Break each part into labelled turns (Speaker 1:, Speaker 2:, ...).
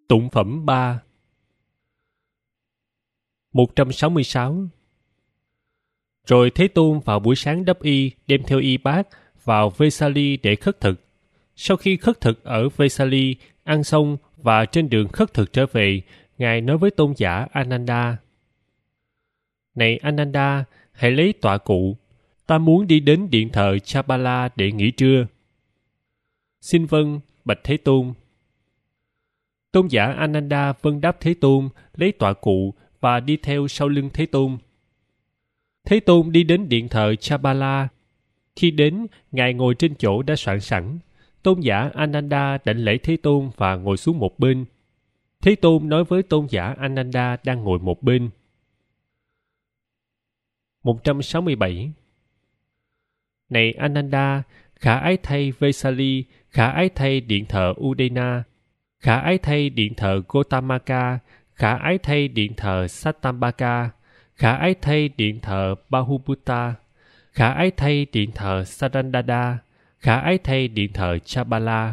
Speaker 1: Tụng phẩm 3 166. Rồi Thế Tôn vào buổi sáng đắp y, đem theo y bát vào Vesali để khất thực. Sau khi khất thực ở Vesali, ăn xong và trên đường khất thực trở về, Ngài nói với tôn giả Ananda: Này Ananda, hãy lấy tọa cụ. Ta muốn đi đến điện thờ Chapala để nghỉ trưa. Xin vâng, bạch Thế Tôn. Tôn giả Ananda vâng đáp Thế Tôn, lấy tọa cụ và đi theo sau lưng Thế Tôn. Thế Tôn đi đến điện thờ Chapala. Khi đến, Ngài ngồi trên chỗ đã soạn sẵn. Tôn giả Ananda đảnh lễ Thế Tôn và ngồi xuống một bên. Thế Tôn nói với tôn giả Ananda đang ngồi một bên. 167. Này Ananda, khả ái thay Vesali, khả ái thay điện thờ Udena, khả ái thay điện thờ Gotamaka, khả ái thay điện thờ Satambaka, khả ái thay điện thờ Bahubutta, khả ái thay điện thờ Sarandada, khả ái thay điện thờ Chapala.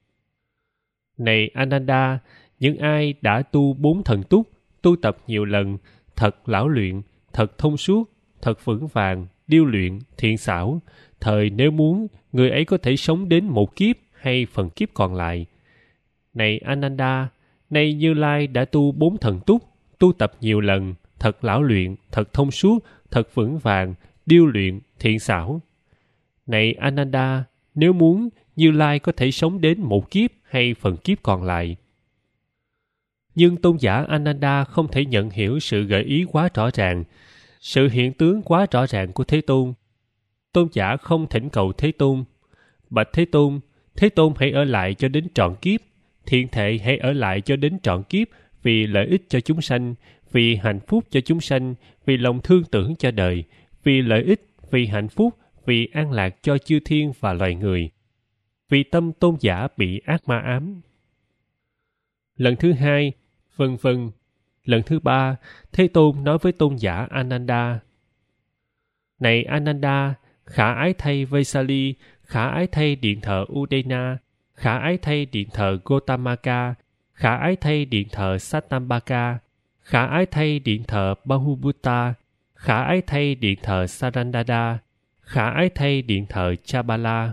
Speaker 1: Này Ananda, những ai đã tu 4 thần túc, tu tập nhiều lần, thật lão luyện, thật thông suốt, thật vững vàng, điêu luyện, thiện xảo, thời nếu muốn, người ấy có thể sống đến một kiếp hay phần kiếp còn lại. Này Ananda, nay Như Lai đã tu 4 thần túc, tu tập nhiều lần, thật lão luyện, thật thông suốt, thật vững vàng, điêu luyện, thiện xảo. Này Ananda, nếu muốn, Như Lai có thể sống đến một kiếp hay phần kiếp còn lại. Nhưng tôn giả Ananda không thể nhận hiểu sự gợi ý quá rõ ràng, sự hiện tướng quá rõ ràng của Thế Tôn. Tôn giả không thỉnh cầu Thế Tôn: Bạch Thế Tôn hãy ở lại cho đến trọn kiếp, thiện thệ hãy ở lại cho đến trọn kiếp, vì lợi ích cho chúng sanh, vì hạnh phúc cho chúng sanh, vì lòng thương tưởng cho đời, vì lợi ích, vì hạnh phúc, vì an lạc cho chư thiên và loài người. Vì tâm tôn giả bị ác ma ám. Lần thứ hai, vân vân. Lần thứ ba, Thế Tôn nói với tôn giả Ananda: Này Ananda, khả ái thay Vesali, khả ái thay điện thờ Udena, khả ái thay điện thờ Gotamaka, khả ái thay điện thờ Satambaka, khả ái thay điện thờ Bahubutta, khả ái thay điện thờ Sarandada, khả ái thay điện thờ Chapala.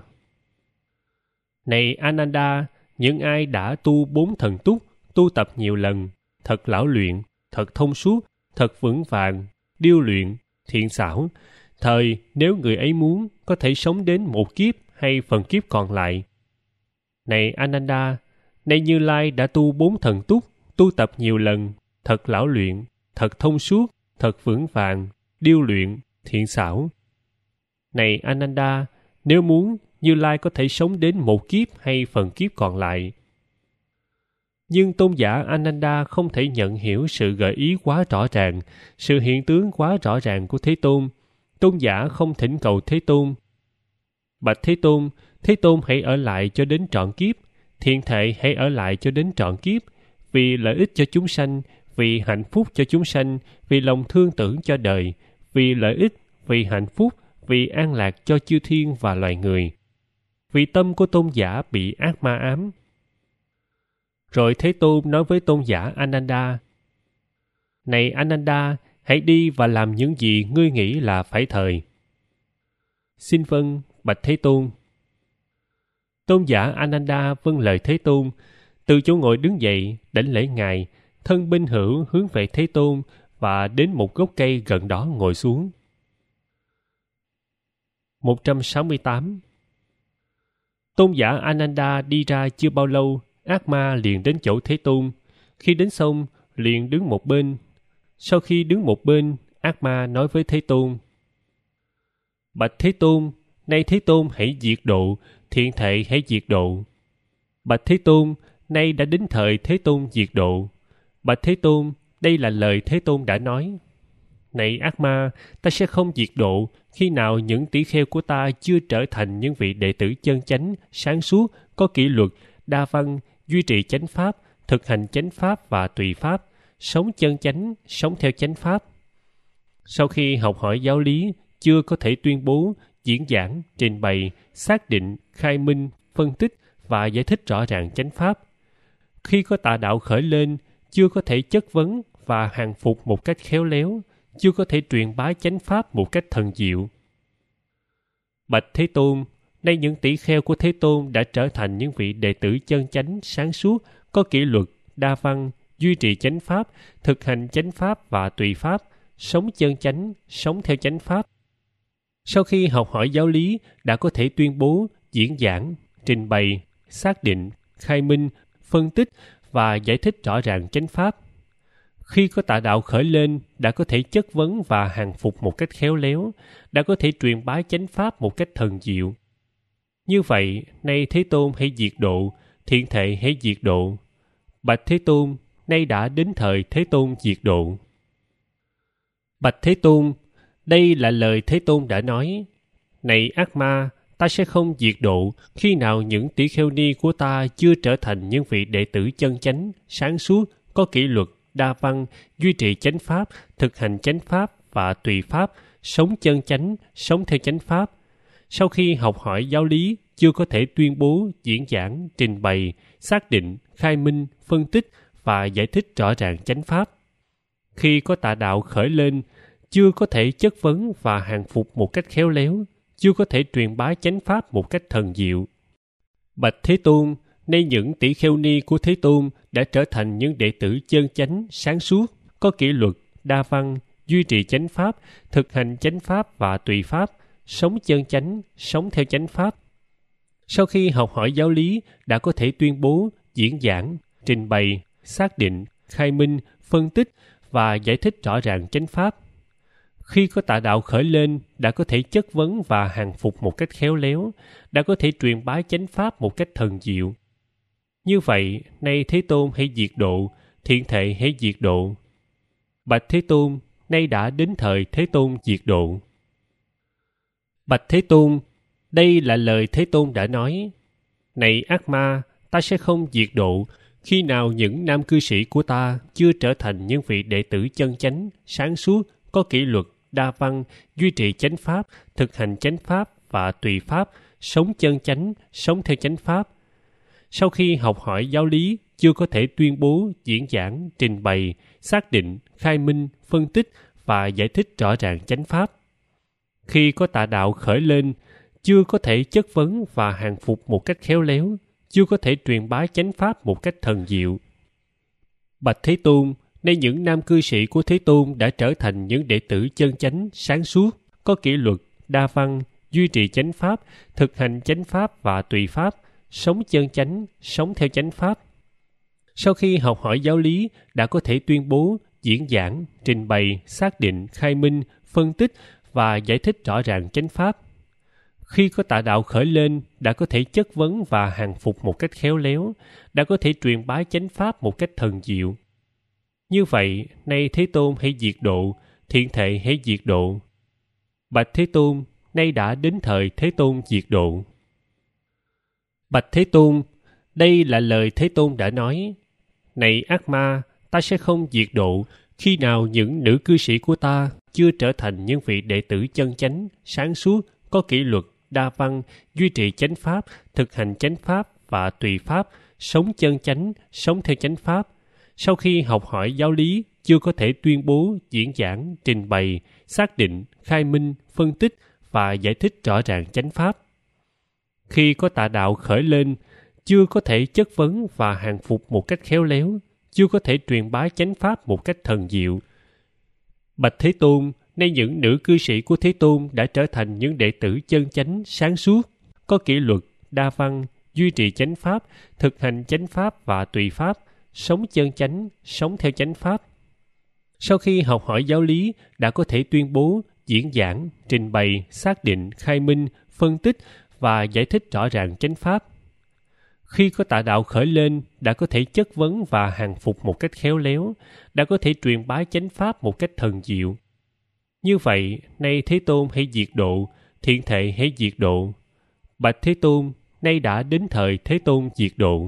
Speaker 1: Này Ananda, những ai đã tu 4 thần túc, tu tập nhiều lần, thật lão luyện, thật thông suốt, thật vững vàng, điêu luyện, thiện xảo, thời nếu người ấy muốn, có thể sống đến một kiếp hay phần kiếp còn lại. Này Ananda, nay Như Lai đã tu 4 thần túc, tu tập nhiều lần, thật lão luyện, thật thông suốt, thật vững vàng, điêu luyện, thiện xảo. Này Ananda, nếu muốn, Như Lai có thể sống đến một kiếp hay phần kiếp còn lại. Nhưng tôn giả Ananda không thể nhận hiểu sự gợi ý quá rõ ràng, sự hiện tướng quá rõ ràng của Thế Tôn. Tôn giả không thỉnh cầu Thế Tôn: Bạch Thế Tôn hãy ở lại cho đến trọn kiếp, thiện thệ hãy ở lại cho đến trọn kiếp, vì lợi ích cho chúng sanh, vì hạnh phúc cho chúng sanh, vì lòng thương tưởng cho đời, vì lợi ích, vì hạnh phúc, vì an lạc cho chư thiên và loài người. Vì tâm của tôn giả bị ác ma ám. Rồi Thế Tôn nói với tôn giả Ananda: Này Ananda, hãy đi và làm những gì ngươi nghĩ là phải thời. Xin vâng, bạch Thế Tôn. Tôn giả Ananda vâng lời Thế Tôn, từ chỗ ngồi đứng dậy, đảnh lễ Ngài, thân bên hữu hướng về Thế Tôn và đến một gốc cây gần đó ngồi xuống. 168. Tôn giả Ananda đi ra chưa bao lâu, ác ma liền đến chỗ Thế Tôn. Khi đến xong, liền đứng một bên. Sau khi đứng một bên, ác ma nói với Thế Tôn: Bạch Thế Tôn, nay Thế Tôn hãy diệt độ, thiện thệ hãy diệt độ. Bạch Thế Tôn, nay đã đến thời Thế Tôn diệt độ. Bạch Thế Tôn, đây là lời Thế Tôn đã nói. Này ác ma, ta sẽ không diệt độ khi nào những tỷ kheo của ta chưa trở thành những vị đệ tử chân chánh, sáng suốt, có kỷ luật, đa văn, duy trì chánh pháp, thực hành chánh pháp và tùy pháp, sống chân chánh, sống theo chánh pháp. Sau khi học hỏi giáo lý, chưa có thể tuyên bố, diễn giảng, trình bày, xác định, khai minh, phân tích và giải thích rõ ràng chánh pháp. Khi có tà đạo khởi lên, chưa có thể chất vấn và hàng phục một cách khéo léo, chưa có thể truyền bá chánh pháp một cách thần diệu. Bạch Thế Tôn, nay những tỷ kheo của Thế Tôn đã trở thành những vị đệ tử chân chánh, sáng suốt, có kỷ luật, đa văn, duy trì chánh pháp, thực hành chánh pháp và tùy pháp, sống chân chánh, sống theo chánh pháp. Sau khi học hỏi giáo lý, đã có thể tuyên bố, diễn giảng, trình bày, xác định, khai minh, phân tích và giải thích rõ ràng chánh pháp. Khi có tà đạo khởi lên, đã có thể chất vấn và hàng phục một cách khéo léo, đã có thể truyền bá chánh pháp một cách thần diệu. Như vậy, nay Thế Tôn hãy diệt độ, thiện thệ hãy diệt độ. Bạch Thế Tôn, nay đã đến thời Thế Tôn diệt độ. Bạch Thế Tôn, đây là lời Thế Tôn đã nói. Này ác ma, ta sẽ không diệt độ khi nào những tỷ kheo ni của ta chưa trở thành những vị đệ tử chân chánh, sáng suốt, có kỷ luật, đa văn, duy trì chánh pháp, thực hành chánh pháp và tùy pháp, sống chân chánh, sống theo chánh pháp. Sau khi học hỏi giáo lý, chưa có thể tuyên bố, diễn giảng, trình bày, xác định, khai minh, phân tích và giải thích rõ ràng chánh pháp. Khi có tà đạo khởi lên, chưa có thể chất vấn và hàng phục một cách khéo léo, chưa có thể truyền bá chánh pháp một cách thần diệu. Bạch Thế Tôn, nay những tỷ kheo ni của Thế Tôn đã trở thành những đệ tử chân chánh, sáng suốt, có kỷ luật, đa văn, duy trì chánh pháp, thực hành chánh pháp và tùy pháp, sống chân chánh, sống theo chánh pháp. Sau khi học hỏi giáo lý, đã có thể tuyên bố, diễn giảng, trình bày, xác định, khai minh, phân tích và giải thích rõ ràng chánh pháp. Khi có tà đạo khởi lên, đã có thể chất vấn và hàng phục một cách khéo léo, đã có thể truyền bá chánh pháp một cách thần diệu. Như vậy, nay Thế Tôn hãy diệt độ, thiện thệ hãy diệt độ. Bạch Thế Tôn, nay đã đến thời Thế Tôn diệt độ. Bạch Thế Tôn, đây là lời Thế Tôn đã nói. Này ác ma, ta sẽ không diệt độ khi nào những nam cư sĩ của ta chưa trở thành những vị đệ tử chân chánh, sáng suốt, có kỷ luật, đa văn, duy trì chánh pháp, thực hành chánh pháp và tùy pháp, sống chân chánh, sống theo chánh pháp. Sau khi học hỏi giáo lý, chưa có thể tuyên bố, diễn giảng, trình bày, xác định, khai minh, phân tích và giải thích rõ ràng chánh pháp. Khi có tà đạo khởi lên, chưa có thể chất vấn và hàng phục một cách khéo léo, chưa có thể truyền bá chánh pháp một cách thần diệu. Bạch Thế Tôn, nay những nam cư sĩ của Thế Tôn đã trở thành những đệ tử chân chánh, sáng suốt, có kỷ luật, đa văn, duy trì chánh pháp, thực hành chánh pháp và tùy pháp, sống chân chánh, sống theo chánh pháp. Sau khi học hỏi giáo lý, đã có thể tuyên bố, diễn giảng, trình bày, xác định, khai minh, phân tích và giải thích rõ ràng chánh pháp. Khi có tà đạo khởi lên, đã có thể chất vấn và hàng phục một cách khéo léo, đã có thể truyền bá chánh pháp một cách thần diệu. Như vậy, nay Thế Tôn hãy diệt độ, thiện thệ hãy diệt độ. Bạch Thế Tôn, nay đã đến thời Thế Tôn diệt độ. Bạch Thế Tôn, đây là lời Thế Tôn đã nói. Này ác ma, ta sẽ không diệt độ khi nào những nữ cư sĩ của ta chưa trở thành những vị đệ tử chân chánh, sáng suốt, có kỷ luật, đa văn, duy trì chánh pháp, thực hành chánh pháp và tùy pháp, sống chân chánh, sống theo chánh pháp. Sau khi học hỏi giáo lý, chưa có thể tuyên bố, diễn giảng, trình bày, xác định, khai minh, phân tích và giải thích rõ ràng chánh pháp. Khi có tà đạo khởi lên, chưa có thể chất vấn và hàng phục một cách khéo léo, chưa có thể truyền bá chánh pháp một cách thần diệu. Bạch Thế Tôn, nay những nữ cư sĩ của Thế Tôn đã trở thành những đệ tử chân chánh, sáng suốt, có kỷ luật, đa văn, duy trì chánh pháp, thực hành chánh pháp và tùy pháp, sống chân chánh, sống theo chánh pháp. Sau khi học hỏi giáo lý, đã có thể tuyên bố, diễn giảng, trình bày, xác định, khai minh, phân tích và giải thích rõ ràng chánh pháp. Khi có tà đạo khởi lên, đã có thể chất vấn và hàng phục một cách khéo léo, đã có thể truyền bá chánh pháp một cách thần diệu. Như vậy, nay Thế Tôn hãy diệt độ, thiện thệ hãy diệt độ. Bạch Thế Tôn, nay đã đến thời Thế Tôn diệt độ.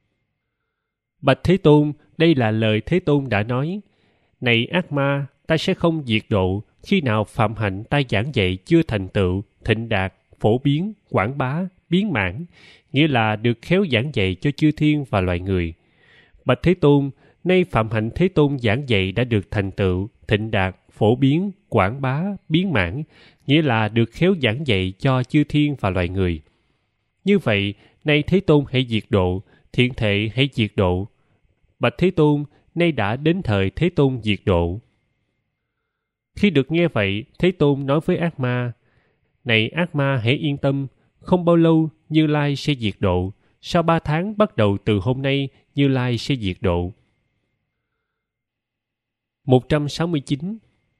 Speaker 1: Bạch Thế Tôn, đây là lời Thế Tôn đã nói. Này ác ma, ta sẽ không diệt độ khi nào phạm hạnh ta giảng dạy chưa thành tựu, thịnh đạt, phổ biến, quảng bá, biến mãn, nghĩa là được khéo giảng dạy cho chư thiên và loài người. Bạch Thế Tôn, nay Phạm Hạnh Thế Tôn giảng dạy đã được thành tựu, thịnh đạt, phổ biến, quảng bá, biến mãn, nghĩa là được khéo giảng dạy cho chư thiên và loài người. Như vậy, nay Thế Tôn hãy diệt độ, thiện thệ hãy diệt độ. Bạch Thế Tôn, nay đã đến thời Thế Tôn diệt độ. Khi được nghe vậy, Thế Tôn nói với ác ma, này ác ma hãy yên tâm, không bao lâu Như Lai sẽ diệt độ. Sau 3 tháng bắt đầu từ hôm nay, Như Lai sẽ diệt độ. 169.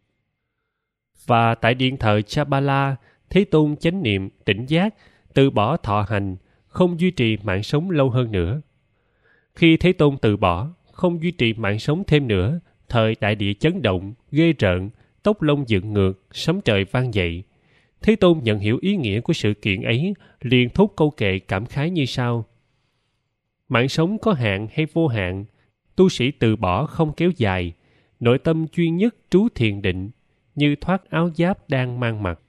Speaker 1: Và tại điện thờ Chapala, Thế Tôn chánh niệm, tỉnh giác, từ bỏ thọ hành, không duy trì mạng sống lâu hơn nữa. Khi Thế Tôn từ bỏ, không duy trì mạng sống thêm nữa, thời đại địa chấn động, ghê rợn, tóc lông dựng ngược, sấm trời vang dậy. Thế Tôn nhận hiểu ý nghĩa của sự kiện ấy, liền thốt câu kệ cảm khái như sau. Mạng sống có hạn hay vô hạn, tu sĩ từ bỏ không kéo dài, nội tâm chuyên nhất trú thiền định, như thoát áo giáp đang mang mặc.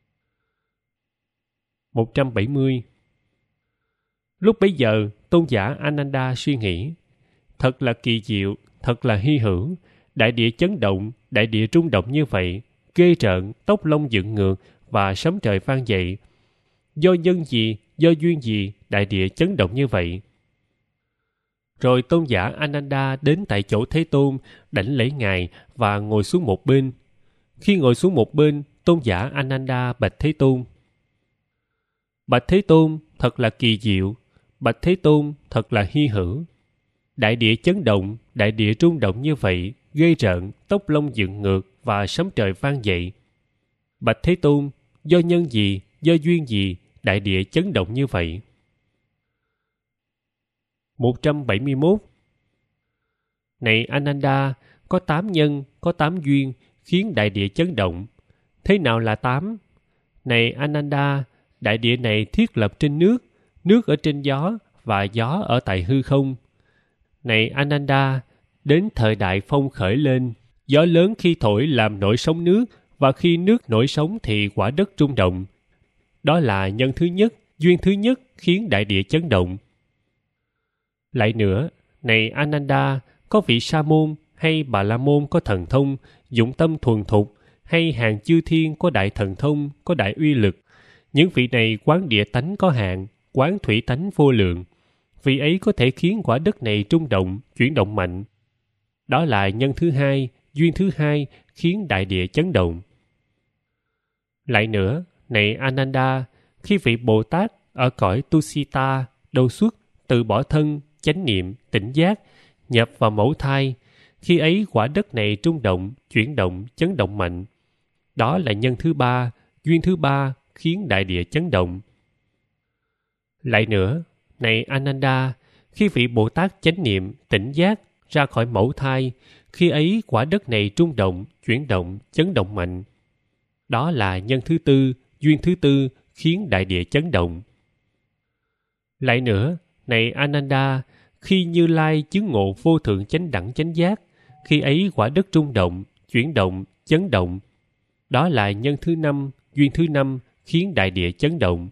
Speaker 1: 170. Lúc bấy giờ, tôn giả Ananda suy nghĩ, thật là kỳ diệu, thật là hy hữu, đại địa chấn động, đại địa rung động như vậy, ghê rợn, tóc lông dựng ngược và sấm trời vang dậy. Do nhân gì, do duyên gì, đại địa chấn động như vậy? Rồi tôn giả Ananda đến tại chỗ Thế Tôn, đảnh lễ Ngài và ngồi xuống một bên. Khi ngồi xuống một bên, tôn giả Ananda bạch Thế Tôn. Bạch Thế Tôn, thật là kỳ diệu. Bạch Thế Tôn, thật là hy hữu. Đại địa chấn động, đại địa rung động như vậy, ghê rợn, tóc lông dựng ngược và sấm trời vang dậy. Bạch Thế Tôn, do nhân gì, do duyên gì, đại địa chấn động như vậy? 171. Này Ananda, có 8 nhân, có 8 duyên, khiến đại địa chấn động. Thế nào là 8? Này Ananda, đại địa này thiết lập trên nước, nước ở trên gió, và gió ở tại hư không. Này Ananda, đến thời đại phong khởi lên, gió lớn khi thổi làm nổi sóng nước, và khi nước nổi sóng thì quả đất rung động. Đó là nhân thứ nhất, duyên thứ nhất khiến đại địa chấn động. Lại nữa, này Ananda, có vị Sa môn hay Bà La môn có thần thông, dụng tâm thuần thục, hay hàng chư thiên có đại thần thông, có đại uy lực. Những vị này quán địa tánh có hạn, quán thủy tánh vô lượng. Vị ấy có thể khiến quả đất này rung động, chuyển động mạnh. Đó là nhân thứ hai, duyên thứ hai khiến đại địa chấn động. Lại nữa, này Ananda, khi vị Bồ Tát ở cõi Tusita, đầu xuất, từ bỏ thân, chánh niệm, tỉnh giác, nhập vào mẫu thai, khi ấy quả đất này rung động, chuyển động, chấn động mạnh. Đó là nhân thứ ba, duyên thứ ba khiến đại địa chấn động. Lại nữa, này Ananda, khi vị Bồ Tát chánh niệm, tỉnh giác ra khỏi mẫu thai, khi ấy quả đất này rung động, chuyển động, chấn động mạnh. Đó là nhân thứ tư, duyên thứ tư khiến đại địa chấn động. Lại nữa, này Ananda, khi Như Lai chứng ngộ vô thượng chánh đẳng chánh giác, khi ấy quả đất rung động, chuyển động, chấn động. Đó là nhân thứ năm, duyên thứ năm khiến đại địa chấn động.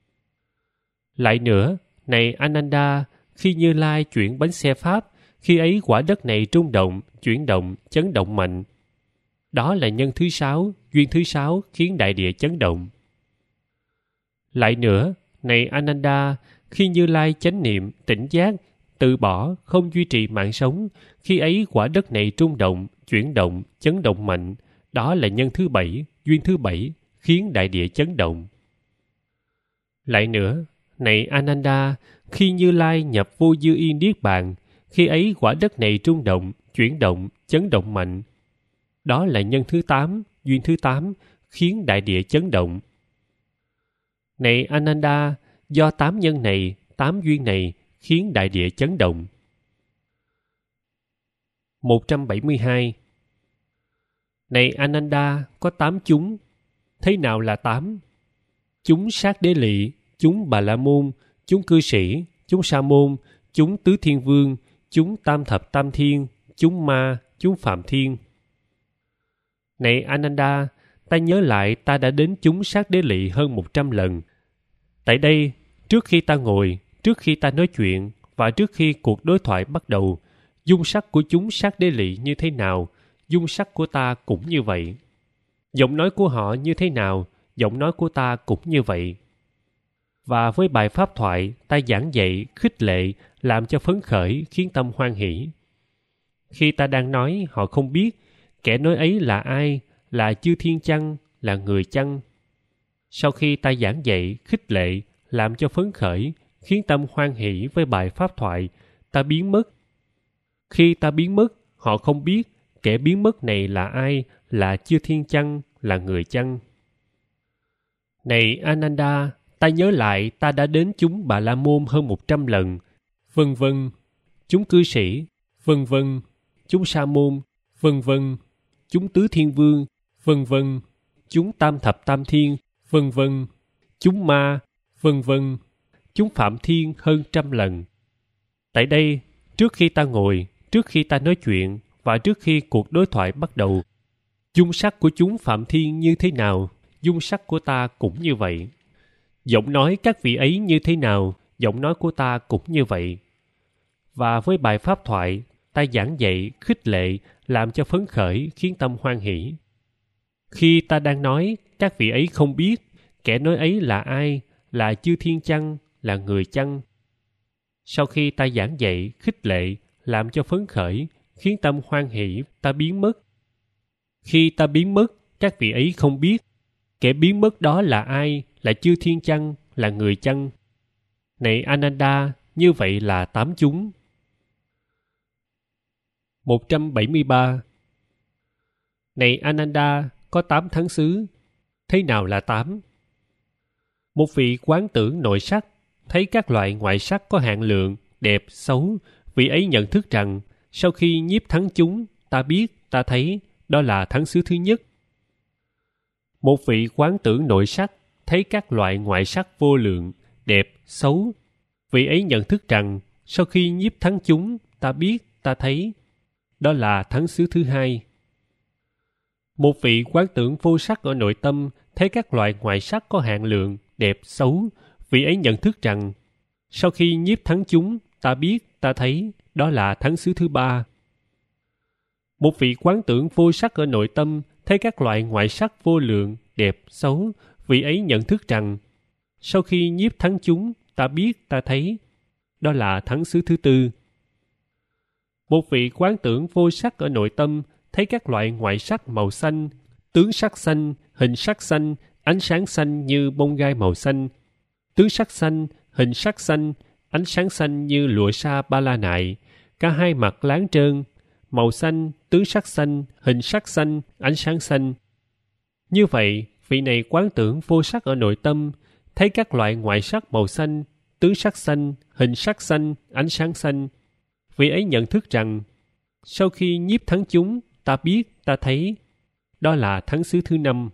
Speaker 1: Lại nữa, này Ananda, khi Như Lai chuyển bánh xe Pháp, khi ấy quả đất này rung động, chuyển động, chấn động mạnh. Đó là nhân thứ sáu, duyên thứ sáu khiến đại địa chấn động. Lại nữa, này Ananda, khi Như Lai chánh niệm, tỉnh giác, từ bỏ, không duy trì mạng sống, khi ấy quả đất này rung động, chuyển động, chấn động mạnh. Đó là nhân thứ bảy, duyên thứ bảy khiến đại địa chấn động. Lại nữa, này Ananda, khi Như Lai nhập vô dư y niết bàn, khi ấy quả đất này rung động, chuyển động, chấn động mạnh. Đó là nhân thứ 8, duyên thứ 8 khiến đại địa chấn động. Này Ananda, do 8 nhân này, 8 duyên này khiến đại địa chấn động. 172. Này Ananda, có 8 chúng. Thế nào là 8? Chúng Sát Đế Lị, chúng Bà La môn, chúng Cư Sĩ, chúng Sa môn, chúng Tứ Thiên Vương, chúng Tam Thập Tam Thiên, chúng Ma, chúng Phạm Thiên. Này Ananda, ta nhớ lại ta đã đến chúng Sát Đế Lị hơn 100 lần. Tại đây, trước khi ta ngồi, trước khi ta nói chuyện và trước khi cuộc đối thoại bắt đầu, dung sắc của chúng sát đế lị như thế nào, dung sắc của ta cũng như vậy. Giọng nói của họ như thế nào, giọng nói của ta cũng như vậy. Và với bài pháp thoại, ta giảng dạy, khích lệ, làm cho phấn khởi, khiến tâm hoan hỷ. Khi ta đang nói, họ không biết, kẻ nói ấy là ai, là chư thiên chăng, là người chăng. Sau khi ta giảng dạy, khích lệ, làm cho phấn khởi, khiến tâm hoan hỷ với bài pháp thoại, ta biến mất. Khi ta biến mất, họ không biết, kẻ biến mất này là ai, là chư thiên chăng, là người chăng. Này Ananda, ta nhớ lại ta đã đến chúng Bà La Môn hơn 100 lần, vân vân, chúng cư sĩ, vân vân, chúng sa môn, vân vân, chúng tứ thiên vương, vân vân, chúng tam thập tam thiên, vân vân, chúng ma, vân vân, chúng phạm thiên hơn 100 lần. Tại đây, trước khi ta ngồi, trước khi ta nói chuyện và trước khi cuộc đối thoại bắt đầu, dung sắc của chúng phạm thiên như thế nào, dung sắc của ta cũng như vậy. Giọng nói các vị ấy như thế nào, giọng nói của ta cũng như vậy. Và với bài pháp thoại, ta giảng dạy, khích lệ, làm cho phấn khởi, khiến tâm hoan hỷ. Khi ta đang nói, các vị ấy không biết, kẻ nói ấy là ai, là chư thiên chăng, là người chăng. Sau khi ta giảng dạy, khích lệ, làm cho phấn khởi, khiến tâm hoan hỷ, ta biến mất. Khi ta biến mất, các vị ấy không biết, kẻ biến mất đó là ai, là chư thiên chăng, là người chăng. Này Ananda, như vậy là 8 chúng. 173. Này Ananda, có 8 tháng xứ. Thế nào là 8? Một vị quán tưởng nội sắc, thấy các loại ngoại sắc có hạn lượng, đẹp, xấu, vị ấy nhận thức rằng, sau khi nhiếp thắng chúng, ta biết, ta thấy, đó là tháng xứ thứ nhất. Một vị quán tưởng nội sắc, thấy các loại ngoại sắc vô lượng, đẹp, xấu, vị ấy nhận thức rằng, sau khi nhiếp thắng chúng, ta biết, ta thấy, đó là tháng xứ thứ hai. Một vị quán tưởng vô sắc ở nội tâm, thấy các loại ngoại sắc có hạn lượng, đẹp, xấu, vị ấy nhận thức rằng, sau khi nhiếp thắng chúng, ta biết, ta thấy, đó là tháng xứ thứ ba. Một vị quán tưởng vô sắc ở nội tâm, thấy các loại ngoại sắc vô lượng, đẹp, xấu, vị ấy nhận thức rằng, sau khi nhiếp thắng chúng, ta biết, ta thấy, đó là tháng xứ thứ tư. Một vị quán tưởng vô sắc ở nội tâm, thấy các loại ngoại sắc màu xanh, tướng sắc xanh, hình sắc xanh, ánh sáng xanh như bông gai màu xanh, tướng sắc xanh, hình sắc xanh, ánh sáng xanh như lụa sa ba la nại, cả hai mặt láng trơn, màu xanh, tướng sắc xanh, hình sắc xanh, ánh sáng xanh. Như vậy, vị này quán tưởng vô sắc ở nội tâm, thấy các loại ngoại sắc màu xanh, tướng sắc xanh, hình sắc xanh, ánh sáng xanh. Vị ấy nhận thức rằng, sau khi nhiếp thắng chúng, ta biết, ta thấy, đó là tháng xứ thứ năm.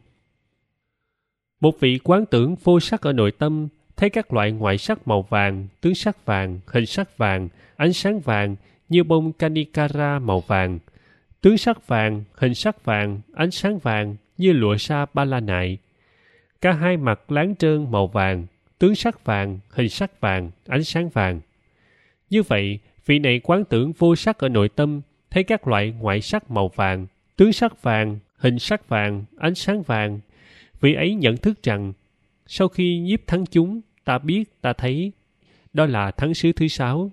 Speaker 1: Một vị quán tưởng vô sắc ở nội tâm, thấy các loại ngoại sắc màu vàng, tướng sắc vàng, hình sắc vàng, ánh sáng vàng, như bông Kanikara màu vàng, tướng sắc vàng, hình sắc vàng, ánh sáng vàng, như lụa sa ba la nại, cả hai mặt láng trơn màu vàng, tướng sắc vàng, hình sắc vàng, ánh sáng vàng. Như vậy, vị này quán tưởng vô sắc ở nội tâm, thấy các loại ngoại sắc màu vàng, tướng sắc vàng, hình sắc vàng, ánh sáng vàng. Vị ấy nhận thức rằng, sau khi nhiếp thắng chúng, ta biết, ta thấy, đó là tháng xứ thứ sáu.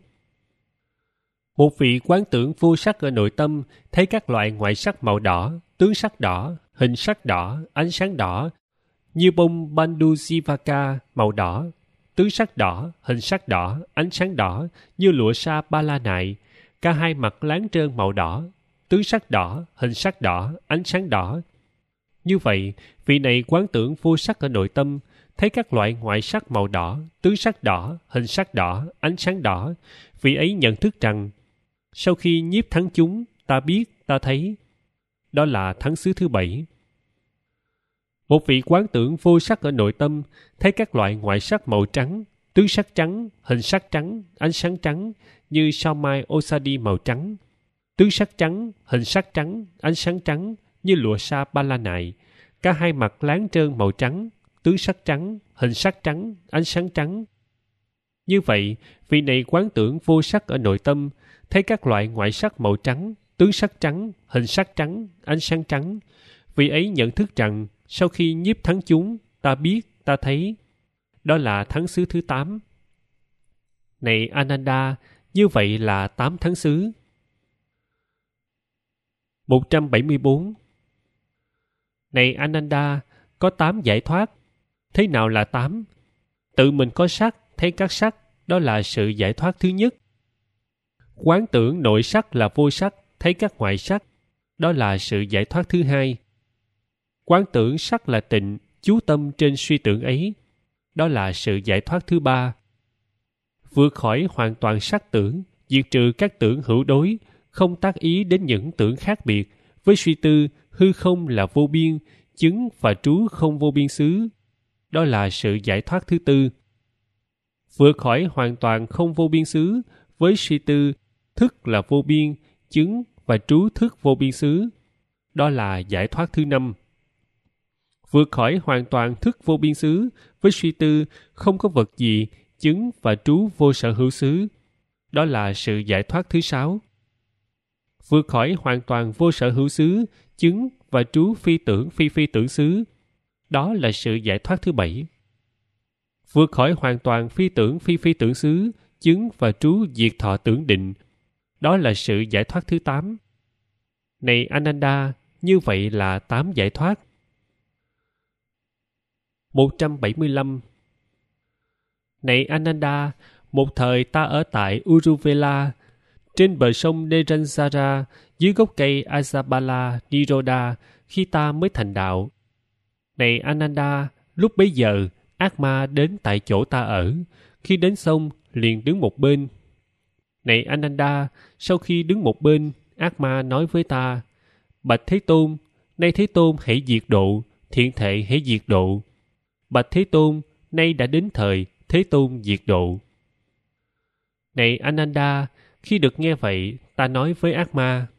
Speaker 1: Một vị quán tưởng vô sắc ở nội tâm, thấy các loại ngoại sắc màu đỏ, tướng sắc đỏ, hình sắc đỏ, ánh sáng đỏ, như bông Bandu Jivaka màu đỏ, tướng sắc đỏ, hình sắc đỏ, ánh sáng đỏ, như lụa sa ba la nại, cả hai mặt láng trơn màu đỏ, tướng sắc đỏ, hình sắc đỏ, ánh sáng đỏ. Như vậy, vị này quán tưởng vô sắc ở nội tâm, thấy các loại ngoại sắc màu đỏ, tướng sắc đỏ, hình sắc đỏ, ánh sáng đỏ, vị ấy nhận thức rằng, sau khi nhiếp thắng chúng, ta biết, ta thấy, đó là tháng xứ thứ bảy. Một vị quán tưởng vô sắc ở nội tâm, thấy các loại ngoại sắc màu trắng, tướng sắc trắng, hình sắc trắng, ánh sáng trắng, như sao mai Osadi màu trắng, tướng sắc trắng, hình sắc trắng, ánh sáng trắng, như lụa sa ba la nại, cả hai mặt láng trơn màu trắng, tướng sắc trắng, hình sắc trắng, ánh sáng trắng. Như vậy, vị này quán tưởng vô sắc ở nội tâm, thấy các loại ngoại sắc màu trắng, tướng sắc trắng, hình sắc trắng, ánh sáng trắng. Vị ấy nhận thức rằng, sau khi nhiếp thắng chúng, ta biết, ta thấy. Đó là thắng xứ thứ 8. Này Ananda, như vậy là 8 thắng xứ. 174. Này Ananda, có 8 giải thoát. Thế nào là 8? Tự mình có sắc, thấy các sắc, đó là sự giải thoát thứ nhất. Quán tưởng nội sắc là vô sắc, thấy các ngoại sắc, đó là sự giải thoát thứ hai. Quán tưởng sắc là tịnh, chú tâm trên suy tưởng ấy, đó là sự giải thoát thứ ba. Vượt khỏi hoàn toàn sắc tưởng, diệt trừ các tưởng hữu đối, không tác ý đến những tưởng khác biệt, với suy tư hư không là vô biên, chứng và trú không vô biên xứ, đó là sự giải thoát thứ tư. Vượt khỏi hoàn toàn không vô biên xứ, với suy tư thức là vô biên, chứng và trú thức vô biên xứ, đó là giải thoát thứ năm. Vượt khỏi hoàn toàn thức vô biên xứ, với suy tư không có vật gì, chứng và trú vô sở hữu xứ, đó là sự giải thoát thứ sáu. Vượt khỏi hoàn toàn vô sở hữu xứ, chứng và trú phi tưởng phi phi tưởng xứ, đó là sự giải thoát thứ bảy. Vượt khỏi hoàn toàn phi tưởng phi phi tưởng xứ, chứng và trú diệt thọ tưởng định, đó là sự giải thoát thứ 8. Này Ananda, như vậy là 8 giải thoát. 175. Này Ananda, một thời ta ở tại Uruvela, trên bờ sông Neranjara, dưới gốc cây Ajabala Niroda, khi ta mới thành đạo. Này Ananda, lúc bấy giờ, ác ma đến tại chỗ ta ở. Khi đến sông, liền đứng một bên. Này Ananda, sau khi đứng một bên, ác ma nói với ta: Bạch Thế Tôn, nay Thế Tôn hãy diệt độ, thiện thệ hãy diệt độ. Bạch Thế Tôn, nay đã đến thời Thế Tôn diệt độ. Này Ananda, khi được nghe vậy, ta nói với ác ma: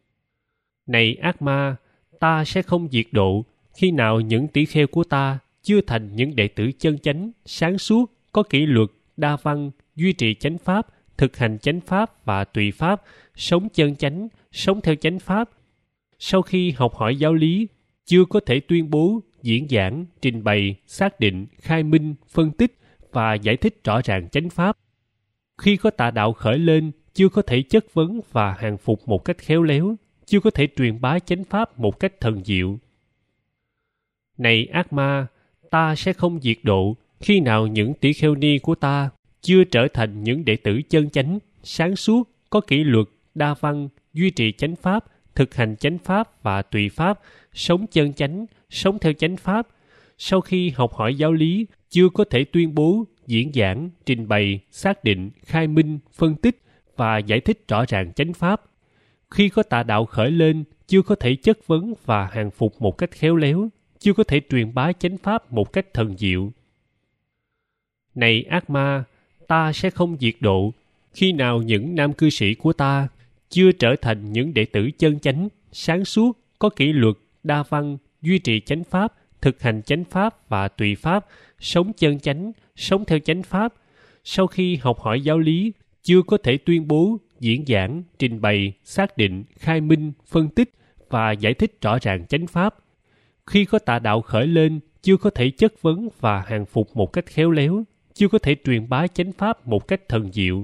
Speaker 1: Này ác ma, ta sẽ không diệt độ khi nào những tỷ kheo của ta chưa thành những đệ tử chân chánh, sáng suốt, có kỷ luật, đa văn, duy trì chánh pháp, thực hành chánh pháp và tùy pháp, sống chân chánh, sống theo chánh pháp. Sau khi học hỏi giáo lý, chưa có thể tuyên bố, diễn giảng, trình bày, xác định, khai minh, phân tích và giải thích rõ ràng chánh pháp. Khi có tà đạo khởi lên, chưa có thể chất vấn và hàng phục một cách khéo léo, chưa có thể truyền bá chánh pháp một cách thần diệu. Này ác ma, ta sẽ không diệt độ khi nào những tỷ kheo ni của ta chưa trở thành những đệ tử chân chánh, sáng suốt, có kỷ luật, đa văn, duy trì chánh pháp, thực hành chánh pháp và tùy pháp, sống chân chánh, sống theo chánh pháp. Sau khi học hỏi giáo lý, chưa có thể tuyên bố, diễn giảng, trình bày, xác định, khai minh, phân tích và giải thích rõ ràng chánh pháp. Khi có tà đạo khởi lên, chưa có thể chất vấn và hàng phục một cách khéo léo, chưa có thể truyền bá chánh pháp một cách thần diệu. Này ác ma, ta sẽ không diệt độ khi nào những nam cư sĩ của ta chưa trở thành những đệ tử chân chánh, sáng suốt, có kỷ luật, đa văn, duy trì chánh pháp, thực hành chánh pháp và tùy pháp, sống chân chánh, sống theo chánh pháp. Sau khi học hỏi giáo lý, chưa có thể tuyên bố, diễn giảng, trình bày, xác định, khai minh, phân tích và giải thích rõ ràng chánh pháp. Khi có tà đạo khởi lên, chưa có thể chất vấn và hàng phục một cách khéo léo, chưa có thể truyền bá chánh pháp một cách thần diệu.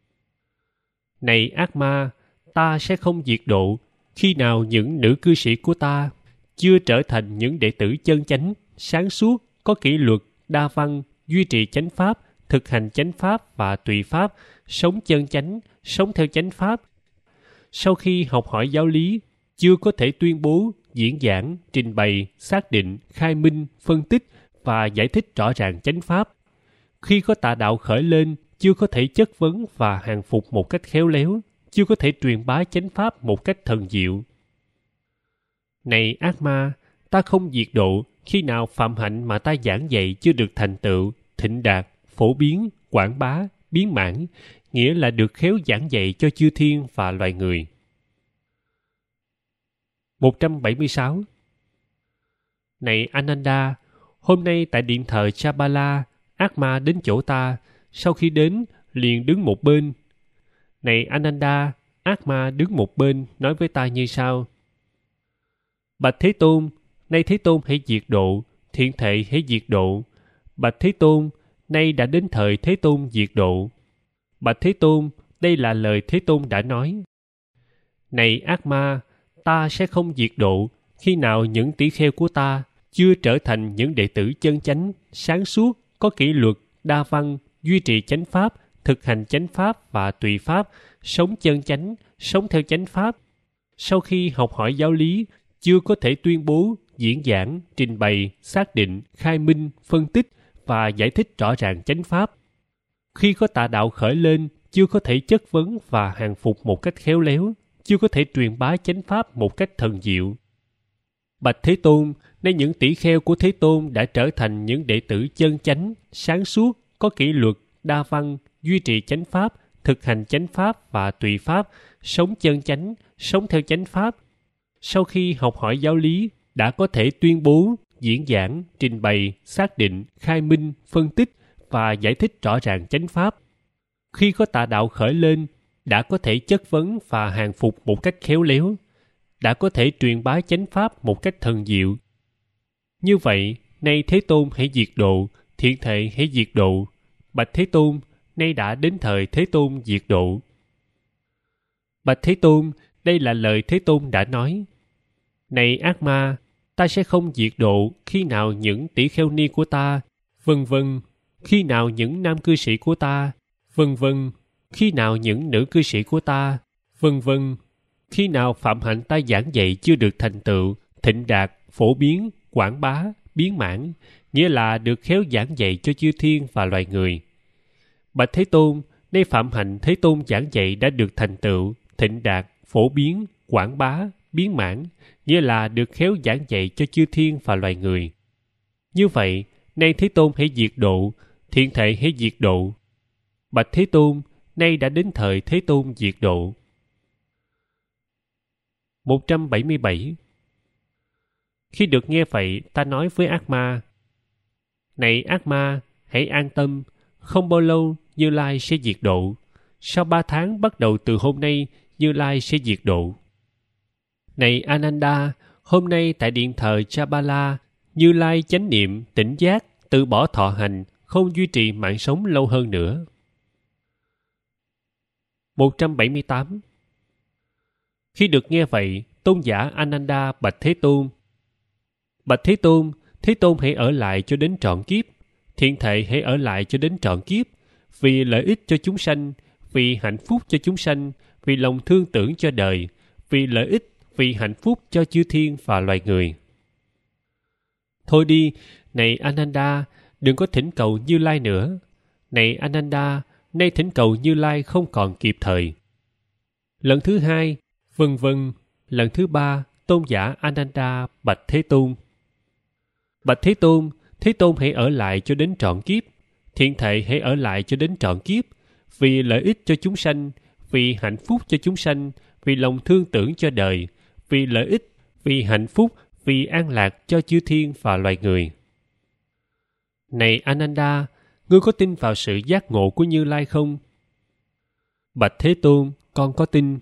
Speaker 1: Này ác ma, ta sẽ không diệt độ khi nào những nữ cư sĩ của ta chưa trở thành những đệ tử chân chánh, sáng suốt, có kỷ luật, đa văn, duy trì chánh pháp, thực hành chánh pháp và tùy pháp, sống chân chánh, sống theo chánh pháp. Sau khi học hỏi giáo lý, chưa có thể tuyên bố, diễn giảng, trình bày, xác định, khai minh, phân tích và giải thích rõ ràng chánh pháp. Khi có tà đạo khởi lên, chưa có thể chất vấn và hàng phục một cách khéo léo, chưa có thể truyền bá chánh pháp một cách thần diệu. Này ác ma, ta không diệt độ khi nào phạm hạnh mà ta giảng dạy chưa được thành tựu, thịnh đạt, phổ biến, quảng bá, biến mãn, nghĩa là được khéo giảng dạy cho chư thiên và loài người. 176. Này Ananda, hôm nay tại điện thờ Chabala, ác ma đến chỗ ta, sau khi đến, liền đứng một bên. Này Ananda, ác ma đứng một bên nói với ta như sau: Bạch Thế Tôn, nay Thế Tôn hãy diệt độ, thiện thệ hãy diệt độ. Bạch Thế Tôn, nay đã đến thời Thế Tôn diệt độ. Bạch Thế Tôn, đây là lời Thế Tôn đã nói. Này ác ma, ta sẽ không diệt độ khi nào những tỷ kheo của ta chưa trở thành những đệ tử chân chánh, sáng suốt, có kỷ luật, đa văn, duy trì chánh pháp, thực hành chánh pháp và tùy pháp, sống chân chánh, sống theo chánh pháp. Sau khi học hỏi giáo lý, chưa có thể tuyên bố, diễn giảng, trình bày, xác định, khai minh, phân tích và giải thích rõ ràng chánh pháp. Khi có tà đạo khởi lên, chưa có thể chất vấn và hàng phục một cách khéo léo, chưa có thể truyền bá chánh pháp một cách thần diệu. Bạch Thế Tôn, nay những tỷ kheo của Thế Tôn đã trở thành những đệ tử chân chánh, sáng suốt, có kỷ luật, đa văn, duy trì chánh pháp, thực hành chánh pháp và tùy pháp, sống chân chánh, sống theo chánh pháp. Sau khi học hỏi giáo lý, đã có thể tuyên bố, diễn giảng, trình bày, xác định, khai minh, phân tích và giải thích rõ ràng chánh pháp. Khi có tà đạo khởi lên, đã có thể chất vấn và hàng phục một cách khéo léo, đã có thể truyền bá chánh pháp một cách thần diệu. Như vậy, nay Thế Tôn hãy diệt độ, thiện thệ hãy diệt độ. Bạch Thế Tôn, nay đã đến thời Thế Tôn diệt độ. Bạch Thế Tôn, đây là lời Thế Tôn đã nói. Này ác ma, ta sẽ không diệt độ khi nào những tỷ kheo ni của ta, vân vân, khi nào những nam cư sĩ của ta, vân vân, khi nào những nữ cư sĩ của ta, vân vân, khi nào phạm hạnh ta giảng dạy chưa được thành tựu, thịnh đạt, phổ biến, quảng bá, biến mãn, nghĩa là được khéo giảng dạy cho chư thiên và loài người. Bạch Thế Tôn, nay phạm hạnh Thế Tôn giảng dạy đã được thành tựu, thịnh đạt, phổ biến, quảng bá, biến mãn, nghĩa là được khéo giảng dạy cho chư thiên và loài người. Như vậy, nay Thế Tôn hãy diệt độ, thiện thệ hãy diệt độ. Bạch Thế Tôn, nay đã đến thời Thế Tôn diệt độ. 177. Khi được nghe vậy, ta nói với ác ma: Này ác ma, hãy an tâm, không bao lâu Như Lai sẽ diệt độ. Sau 3 tháng bắt đầu từ hôm nay, Như Lai sẽ diệt độ. Này Ananda, hôm nay tại điện thờ Chabala, Như Lai chánh niệm, tỉnh giác, từ bỏ thọ hành, không duy trì mạng sống lâu hơn nữa. 178. Khi được nghe vậy, tôn giả Ananda bạch Thế Tôn: Bạch Thế Tôn, Thế Tôn hãy ở lại cho đến trọn kiếp, thiện thệ hãy ở lại cho đến trọn kiếp, vì lợi ích cho chúng sanh, vì hạnh phúc cho chúng sanh, vì lòng thương tưởng cho đời, vì lợi ích, vì hạnh phúc cho chư thiên và loài người. Thôi đi, này Ananda, đừng có thỉnh cầu Như Lai nữa. Này Ananda, nay thỉnh cầu Như Lai không còn kịp thời. Lần thứ 2, vân vân. Lần thứ 3, tôn giả Ananda bạch Thế Tôn: Bạch Thế Tôn, Thế Tôn hãy ở lại cho đến trọn kiếp, thiện thệ hãy ở lại cho đến trọn kiếp, vì lợi ích cho chúng sanh, vì hạnh phúc cho chúng sanh, vì lòng thương tưởng cho đời, vì lợi ích, vì hạnh phúc, vì an lạc cho chư thiên và loài người. Này Ananda, ngươi có tin vào sự giác ngộ của Như Lai không? Bạch Thế Tôn, con có tin.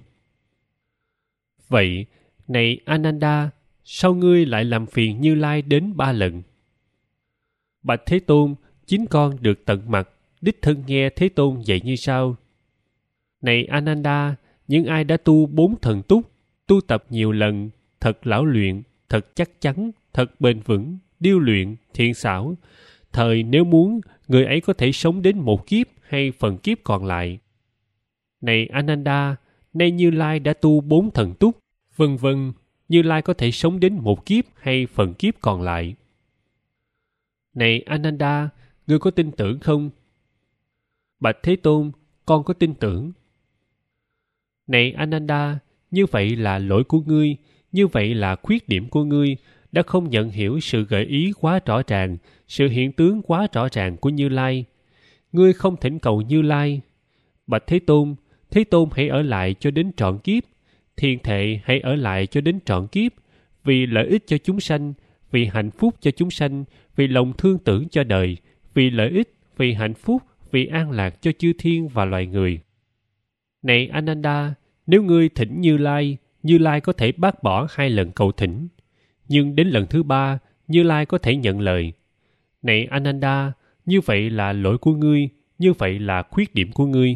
Speaker 1: Vậy, này Ananda, sao ngươi lại làm phiền Như Lai đến 3 lần? Bạch Thế Tôn, chính con được tận mặt, đích thân nghe Thế Tôn dạy như sau: Này Ananda, những ai đã tu 4 thần túc, tu tập nhiều lần, thật lão luyện, thật chắc chắn, thật bền vững, điêu luyện, thiện xảo, thời nếu muốn, người ấy có thể sống đến một kiếp hay phần kiếp còn lại. Này Ananda, nay Như Lai đã tu 4 thần túc, vân vân, Như Lai có thể sống đến một kiếp hay phần kiếp còn lại. Này Ananda, ngươi có tin tưởng không? Bạch Thế Tôn, con có tin tưởng. Này Ananda, như vậy là lỗi của ngươi, như vậy là khuyết điểm của ngươi, đã không nhận hiểu sự gợi ý quá rõ ràng, sự hiện tướng quá rõ ràng của Như Lai. Ngươi không thỉnh cầu Như Lai. Bạch Thế Tôn hãy ở lại cho đến trọn kiếp, thiện thệ hãy ở lại cho đến trọn kiếp, vì lợi ích cho chúng sanh, vì hạnh phúc cho chúng sanh, vì lòng thương tưởng cho đời, vì lợi ích, vì hạnh phúc, vì an lạc cho chư thiên và loài người. Này Ananda, nếu ngươi thỉnh Như Lai có thể bác bỏ 2 lần cầu thỉnh, nhưng đến lần thứ 3, Như Lai có thể nhận lời. Này Ananda, như vậy là lỗi của ngươi, như vậy là khuyết điểm của ngươi.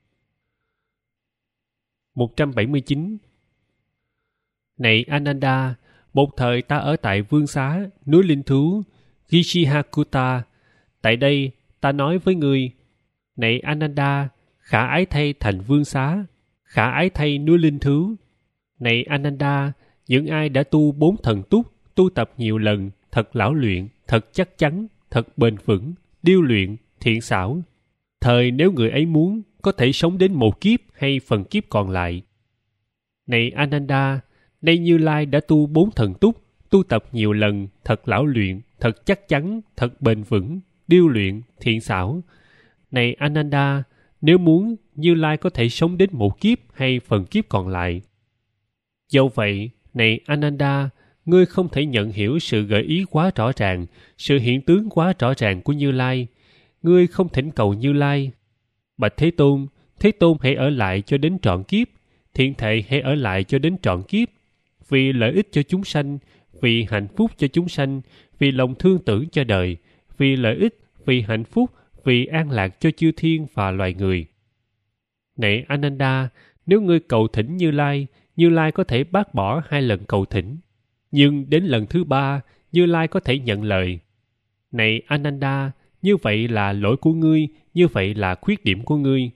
Speaker 1: 179. Này Ananda, một thời ta ở tại vương xá, núi linh thú, Rishihakuta. Tại đây, ta nói với ngươi, này Ananda, khả ái thay thành vương xá, khả ái thay núi linh thú. Này Ananda, những ai đã tu 4 thần túc, tu tập nhiều lần, thật lão luyện, thật chắc chắn, thật bền vững, điêu luyện, thiện xảo. Thời nếu người ấy muốn, có thể sống đến 1 kiếp hay phần kiếp còn lại. Này Ananda, nay Như Lai đã tu 4 thần túc, tu tập nhiều lần, thật lão luyện, thật chắc chắn, thật bền vững, điêu luyện, thiện xảo. Này Ananda, nếu muốn, Như Lai có thể sống đến 1 kiếp hay phần kiếp còn lại. Dẫu vậy, này Ananda, ngươi không thể nhận hiểu sự gợi ý quá rõ ràng, sự hiện tướng quá rõ ràng của Như Lai. Ngươi không thỉnh cầu Như Lai. Bạch Thế Tôn hãy ở lại cho đến trọn kiếp, thiện thệ hãy ở lại cho đến trọn kiếp, vì lợi ích cho chúng sanh, vì hạnh phúc cho chúng sanh, vì lòng thương tưởng cho đời, vì lợi ích, vì hạnh phúc, vì an lạc cho chư thiên và loài người. Này Ananda, nếu ngươi cầu thỉnh Như Lai có thể bác bỏ 2 lần cầu thỉnh, nhưng đến lần thứ 3, Như Lai có thể nhận lời. Này Ananda, như vậy là lỗi của ngươi, như vậy là khuyết điểm của ngươi.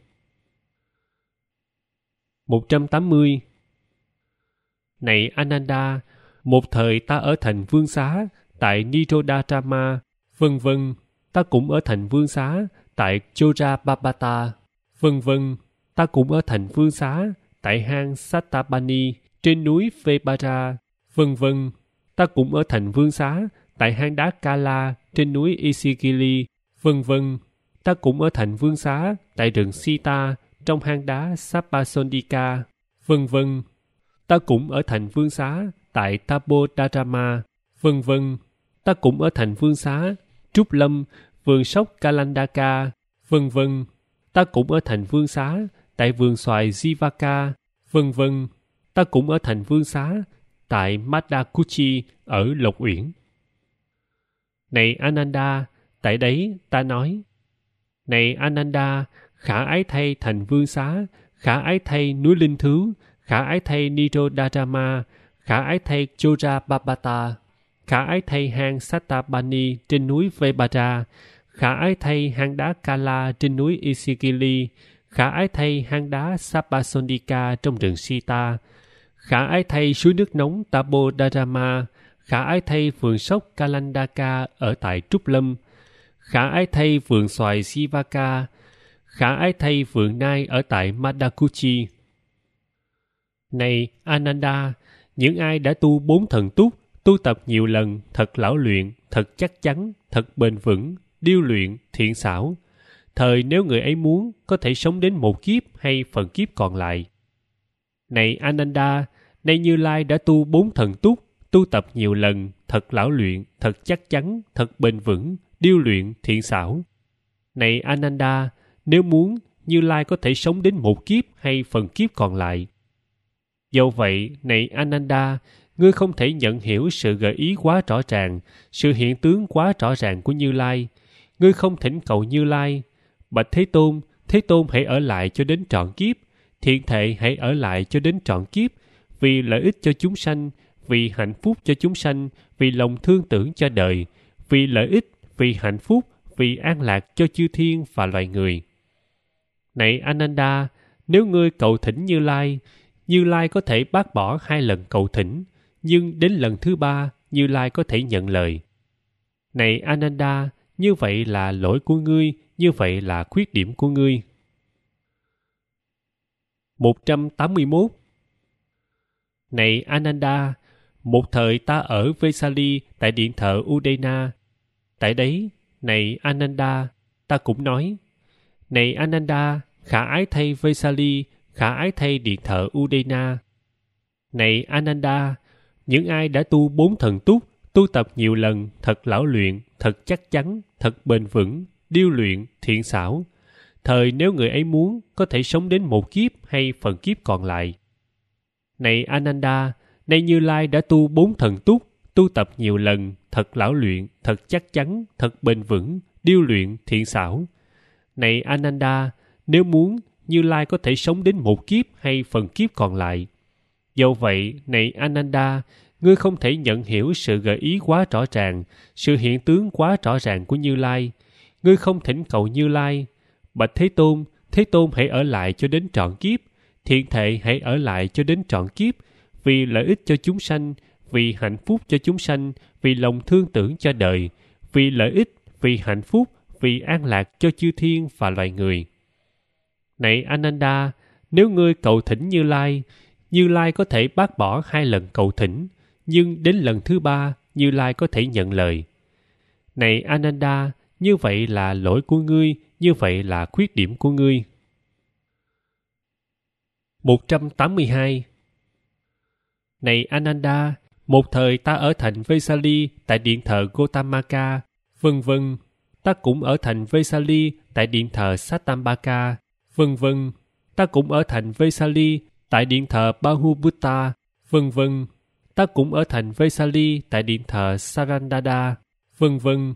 Speaker 1: 180. Này Ananda, một thời ta ở thành vương xá, tại Nirodharama, vân vân. Ta cũng ở thành vương xá, tại Chorabhabata, vân vân. Ta cũng ở thành vương xá, tại hang Sattapani, trên núi Vebara, vân vân. Ta cũng ở thành vương xá, tại hang đá Kala, trên núi Isigili, vân vân. Ta cũng ở thành vương xá, tại rừng Sita, trong hang đá Sapasondika, vân vân. Ta cũng ở thành vương xá, tại Tabodharama, vân vân. Ta cũng ở thành vương xá, Trúc Lâm, vườn sóc Kalandaka, vân vân. Ta cũng ở thành vương xá, tại vườn xoài Jivaka, vân vân. Ta cũng ở thành vương xá, tại Madakuchi ở Lộc Uyển. Này Ananda, tại đấy ta nói, này Ananda, khả ái thay thành vương xá, khả ái thay núi linh thú, khả ái thay Nirodharama, khả ái thay Chorabhabata, khả ái thay hang Sattapani trên núi Vebara, khả ái thay hang đá Kala trên núi Isigili, khả ái thay hang đá Sapasondika trong rừng Sita, khả ái thay suối nước nóng Tabodharama, khả ái thay vườn sóc Kalandaka ở tại Trúc Lâm, khả ái thay vườn xoài Sivaka, khả ái thay vườn nai ở tại Madakuchi. Này Ananda, những ai đã tu 4 thần túc, tu tập nhiều lần, thật lão luyện, thật chắc chắn, thật bền vững, điêu luyện, thiện xảo. Thời nếu người ấy muốn, có thể sống đến 1 kiếp hay phần kiếp còn lại. Này Ananda, nay Như Lai đã tu 4 thần túc, tu tập nhiều lần, thật lão luyện, thật chắc chắn, thật bền vững, điêu luyện, thiện xảo. Này Ananda, nếu muốn, Như Lai có thể sống đến 1 kiếp hay phần kiếp còn lại. Dẫu vậy, này Ananda, ngươi không thể nhận hiểu sự gợi ý quá rõ ràng, sự hiện tướng quá rõ ràng của Như Lai. Ngươi không thỉnh cầu Như Lai. Bạch Thế Tôn hãy ở lại cho đến trọn kiếp, thiện thệ hãy ở lại cho đến trọn kiếp, vì lợi ích cho chúng sanh, vì hạnh phúc cho chúng sanh, vì lòng thương tưởng cho đời, vì lợi ích, vì hạnh phúc, vì an lạc cho chư thiên và loài người. Này Ananda, nếu ngươi cầu thỉnh Như Lai có thể bác bỏ 2 lần cầu thỉnh, nhưng đến lần thứ 3, Như Lai có thể nhận lời. Này Ananda, như vậy là lỗi của ngươi, như vậy là khuyết điểm của ngươi. 181. Này Ananda, một thời ta ở Vesali tại điện thờ Udena. Tại đấy, này Ananda, ta cũng nói, này Ananda, khả ái thay Vesali, khả ái thay điện thờ Udena. Này Ananda, những ai đã tu 4 thần túc, tu tập nhiều lần, thật lão luyện, thật chắc chắn, thật bền vững, điêu luyện, thiện xảo. thời nếu người ấy muốn có thể sống đến một kiếp hay phần kiếp còn lại. Này Ananda, nay Như Lai đã tu 4 thần túc, tu tập nhiều lần, thật lão luyện, thật chắc chắn, thật bền vững, điêu luyện, thiện xảo. Này Ananda, nếu muốn, Như Lai có thể sống đến một kiếp hay phần kiếp còn lại. Do vậy, này Ananda, ngươi không thể nhận hiểu sự gợi ý quá rõ ràng, sự hiện tướng quá rõ ràng của Như Lai. Ngươi không thỉnh cầu Như Lai, bạch Thế Tôn hãy ở lại cho đến trọn kiếp, thiện thệ hãy ở lại cho đến trọn kiếp, vì lợi ích cho chúng sanh, vì hạnh phúc cho chúng sanh, vì lòng thương tưởng cho đời, vì lợi ích, vì hạnh phúc, vì an lạc cho chư thiên và loài người. Này Ananda, nếu ngươi cầu thỉnh Như Lai có thể bác bỏ 2 lần cầu thỉnh, nhưng đến lần thứ 3, Như Lai có thể nhận lời. Này Ananda, như vậy là lỗi của ngươi, như vậy là khuyết điểm của ngươi. 182. Này Ananda, một thời ta ở thành Vesali tại điện thờ Gotamaka, vân vân. Ta cũng ở thành Vesali tại điện thờ Satambaka, vân vân. Ta cũng ở thành Vesali tại điện thờ Bahubutta, vân vân. Ta cũng ở thành Vesali tại điện thờ Sarandada, vân vân.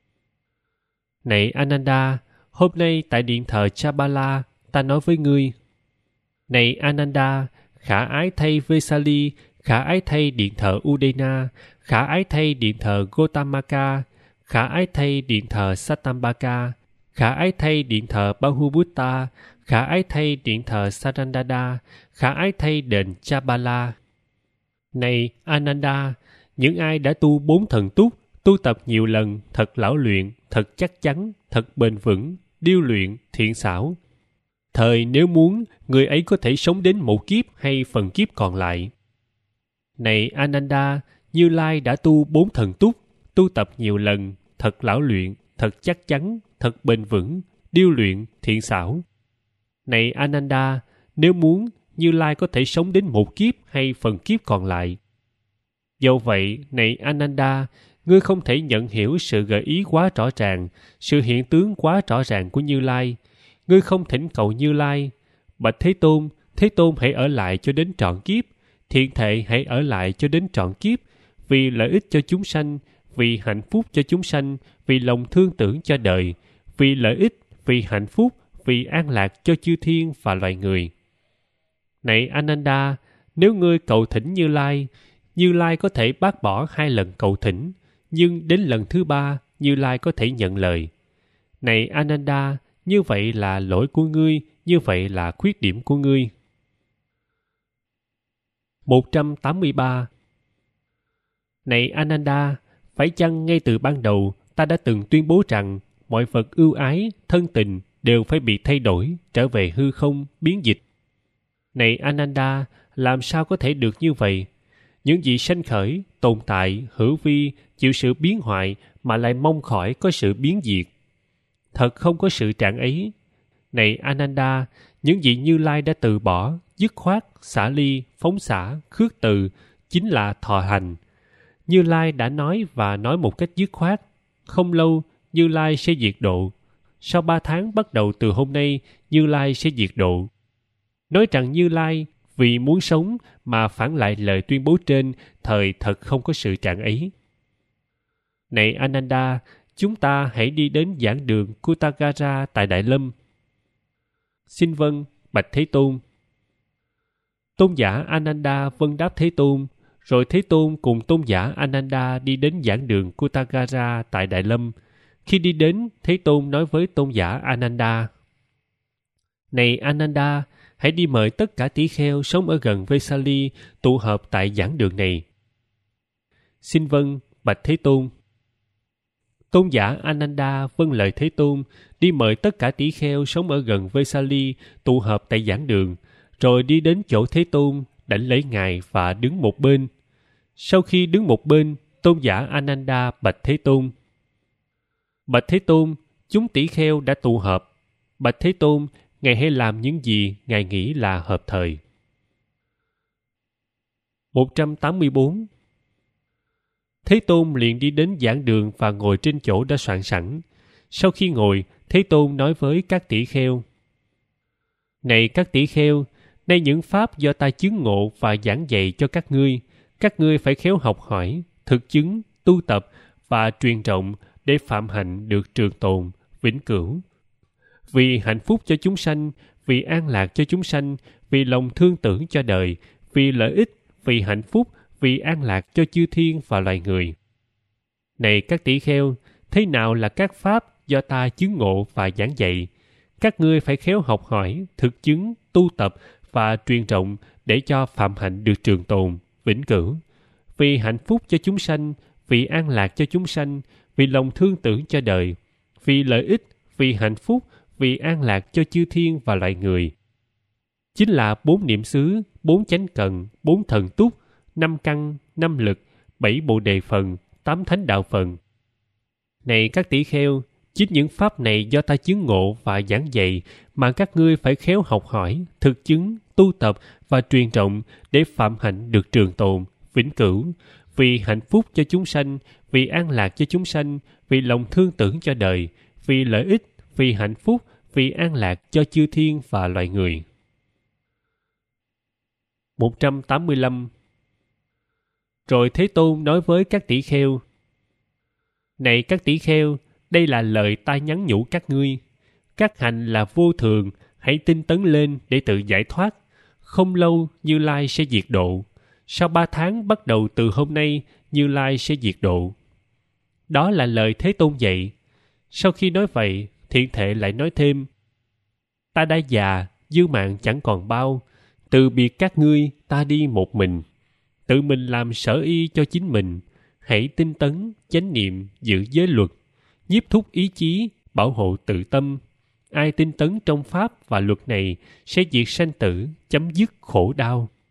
Speaker 1: Này Ananda, hôm nay tại điện thờ Chabala, ta nói với ngươi. Này Ananda, khả ái thay Vesali, khả ái thay điện thờ Udena, khả ái thay điện thờ Gotamaka, khả ái thay điện thờ Satambaka, khả ái thay điện thờ Bahubutta, khả ái thay điện thờ Sarandada, khả ái thay đền Chabala. Này Ananda, những ai đã tu 4 thần túc, tu tập nhiều lần, thật lão luyện, thật chắc chắn, thật bền vững, điêu luyện, thiện xảo. Thời nếu muốn, người ấy có thể sống đến một kiếp hay phần kiếp còn lại. Này Ananda, Như Lai đã tu 4 thần túc, tu tập nhiều lần, thật lão luyện, thật chắc chắn, thật bền vững, điêu luyện, thiện xảo. Này Ananda, nếu muốn, Như Lai có thể sống đến một kiếp hay phần kiếp còn lại. Do vậy, này Ananda, ngươi không thể nhận hiểu sự gợi ý quá rõ ràng, sự hiện tướng quá rõ ràng của Như Lai. Ngươi không thỉnh cầu Như Lai, bạch Thế Tôn hãy ở lại cho đến trọn kiếp, thiện thệ hãy ở lại cho đến trọn kiếp, vì lợi ích cho chúng sanh, vì hạnh phúc cho chúng sanh, vì lòng thương tưởng cho đời, vì lợi ích, vì hạnh phúc, vì an lạc cho chư thiên và loài người. Này Ananda, nếu ngươi cầu thỉnh Như Lai có thể bác bỏ 2 lần cầu thỉnh, nhưng đến lần thứ 3, Như Lai có thể nhận lời. Này Ananda, như vậy là lỗi của ngươi, như vậy là khuyết điểm của ngươi. 183. Này Ananda, phải chăng ngay từ ban đầu ta đã từng tuyên bố rằng mọi vật ưu ái, thân tình đều phải bị thay đổi, trở về hư không, biến dịch? Này Ananda, làm sao có thể được như vậy? Những gì sanh khởi, tồn tại, hữu vi, chịu sự biến hoại mà lại mong khỏi có sự biến diệt. Thật không có sự trạng ấy. Này Ananda, những gì Như Lai đã từ bỏ, dứt khoát, xả ly, phóng xả, khước từ, chính là thọ hành. Như Lai đã nói và nói một cách dứt khoát. Không lâu, Như Lai sẽ diệt độ. Sau 3 tháng bắt đầu từ hôm nay, Như Lai sẽ diệt độ. Nói rằng Như Lai vì muốn sống mà phản lại lời tuyên bố trên, thời thật không có sự trạng ấy. Này Ananda, chúng ta hãy đi đến giảng đường Kutagara tại Đại Lâm. Xin vâng, bạch Thế Tôn. Tôn giả Ananda vâng đáp Thế Tôn, rồi Thế Tôn cùng tôn giả Ananda đi đến giảng đường Kutagara tại Đại Lâm. Khi đi đến, Thế Tôn nói với tôn giả Ananda: Này Ananda, hãy đi mời tất cả tỷ kheo sống ở gần Vesali tụ hợp tại giảng đường này. Xin vâng, bạch Thế Tôn. Tôn giả Ananda vâng lời Thế Tôn, đi mời tất cả tỷ kheo sống ở gần Vesali tụ hợp tại giảng đường, rồi đi đến chỗ Thế Tôn, đảnh lễ Ngài và đứng một bên. Sau khi đứng một bên, tôn giả Ananda bạch Thế Tôn: Bạch Thế Tôn, chúng tỷ kheo đã tụ hợp. Bạch Thế Tôn, Ngài hãy làm những gì Ngài nghĩ là hợp thời. 184. Thế Tôn liền đi đến giảng đường và ngồi trên chỗ đã soạn sẵn. Sau khi ngồi, Thế Tôn nói với các tỷ kheo: Này các tỷ kheo, nay những pháp do ta chứng ngộ và giảng dạy cho các ngươi phải khéo học hỏi, thực chứng, tu tập và truyền trọng để phạm hạnh được trường tồn, vĩnh cửu. Vì hạnh phúc cho chúng sanh, vì an lạc cho chúng sanh, vì lòng thương tưởng cho đời, vì lợi ích, vì hạnh phúc, vì an lạc cho chư thiên và loài người. Này các tỷ kheo, thế nào là các pháp do ta chứng ngộ và giảng dạy? Các ngươi phải khéo học hỏi, thực chứng, tu tập và truyền trọng để cho phạm hạnh được trường tồn, vĩnh cửu. Vì hạnh phúc cho chúng sanh, vì an lạc cho chúng sanh, vì lòng thương tưởng cho đời, vì lợi ích, vì hạnh phúc, vì an lạc cho chư thiên và loài người. Chính là 4 niệm xứ, 4 chánh cần, 4 thần túc, 5 căn, 5 lực, 7 bộ đề phần, 8 thánh đạo phần. Này các tỷ kheo, chính những pháp này do ta chứng ngộ và giảng dạy mà các ngươi phải khéo học hỏi, thực chứng, tu tập và truyền trọng để phạm hạnh được trường tồn, vĩnh cửu, vì hạnh phúc cho chúng sanh, vì an lạc cho chúng sanh, vì lòng thương tưởng cho đời, vì lợi ích, vì hạnh phúc, vì an lạc cho chư thiên và loài người. 185. Rồi Thế Tôn nói với các tỷ kheo: Này các tỷ kheo, đây là lời ta nhắn nhủ các ngươi. Các hành là vô thường, hãy tinh tấn lên để tự giải thoát. Không lâu Như Lai sẽ diệt độ. Sau 3 tháng bắt đầu từ hôm nay, Như Lai sẽ diệt độ. Đó là lời Thế Tôn dạy. Sau khi nói vậy, Thiện Thệ lại nói thêm: Ta đã già, dư mạng chẳng còn bao. Từ biệt các ngươi, ta đi một mình. Tự mình làm sở y cho chính mình. Hãy tinh tấn, chánh niệm, giữ giới luật, nhiếp thúc ý chí, bảo hộ tự tâm. Ai tinh tấn trong pháp và luật này sẽ diệt sanh tử, chấm dứt khổ đau.